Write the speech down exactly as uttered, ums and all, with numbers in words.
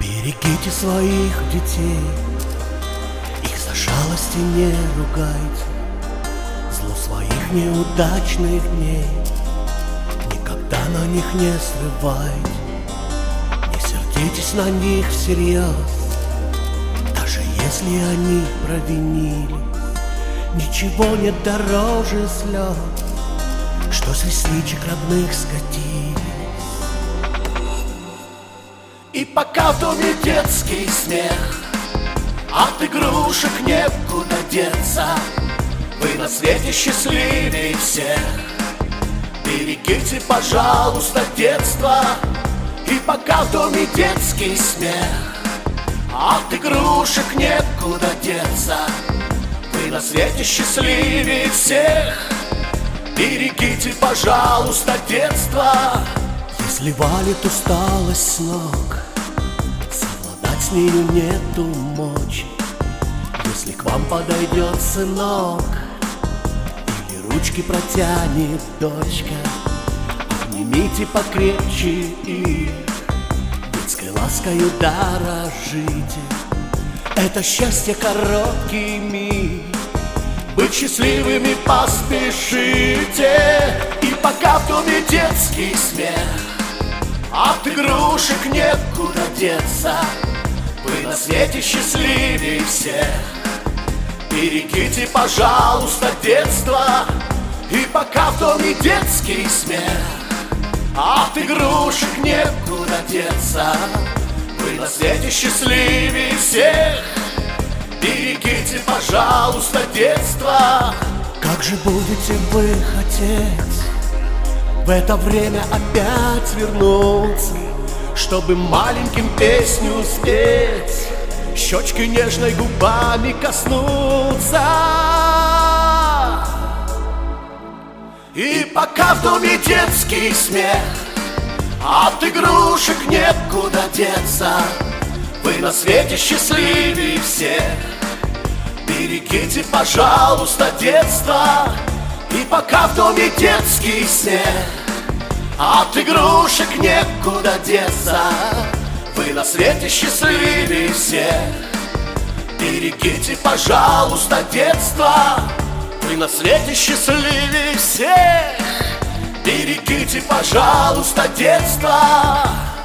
Берегите своих детей, их за шалости не ругайте, зло своих неудачных дней никогда на них не срывайте. Не сердитесь на них всерьез, даже если они провинились. Ничего нет дороже слез, что с ресничек родных скатились. И пока в доме детский смех, от игрушек некуда деться, вы на свете счастливее всех. Берегите, пожалуйста, детство. И пока в доме детский смех, от игрушек некуда деться, вы на свете счастливее всех. Берегите, пожалуйста, детство. Если валит усталость с ног, совладать с нею нету мочи. Если к вам подойдет сынок или ручки протянет дочка, обнимите покрепче их, детской ласкою дорожите. Это счастье короткий миг, быть счастливыми поспешите. И пока в доме детский смех, от игрушек некуда деться, вы на свете счастливее всех. Берегите, пожалуйста, детство. И пока в доме детский смех, от игрушек некуда деться, вы на свете счастливее всех. Берегите, пожалуйста, детство. Как же будете вы хотеть в это время опять вернуться, чтобы маленьким песню спеть, щечкой нежной губами коснуться. И пока в доме детский смех, от игрушек некуда деться, вы на свете счастливее всех. Берегите, пожалуйста, детство. И пока в доме детский смех, от игрушек некуда деться, вы на свете счастливее всех. Берегите, пожалуйста, детство. Вы на свете счастливее всех. Берегите, пожалуйста, детство.